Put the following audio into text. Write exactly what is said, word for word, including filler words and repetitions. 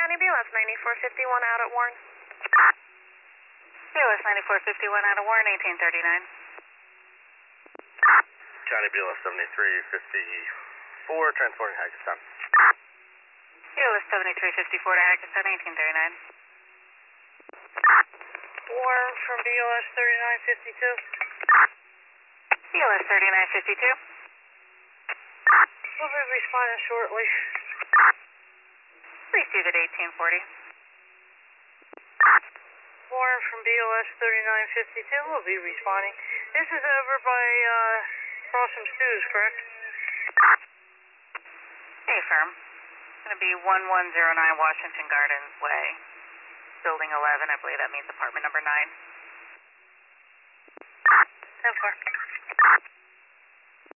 County B L S ninety-four fifty-one out at Warren. B L S ninety-four fifty-one out of Warren, eighteen thirty-nine. County B L S seventy-three fifty-four, transporting Hackettstown. B L S seventy-three fifty-four to Hackettstown, eighteen thirty-nine. Warren from B L S thirty-nine fifty-two. B L S thirty-nine fifty-two. We'll be responding shortly. Receive at eighteen forty. Warren from B L S thirty-nine fifty-two will be responding. This is over by uh, Crossum Stews, correct? Hey, firm. It's going to be one one zero nine Washington Gardens Way, Building eleven. I believe that means apartment number nine. ten four.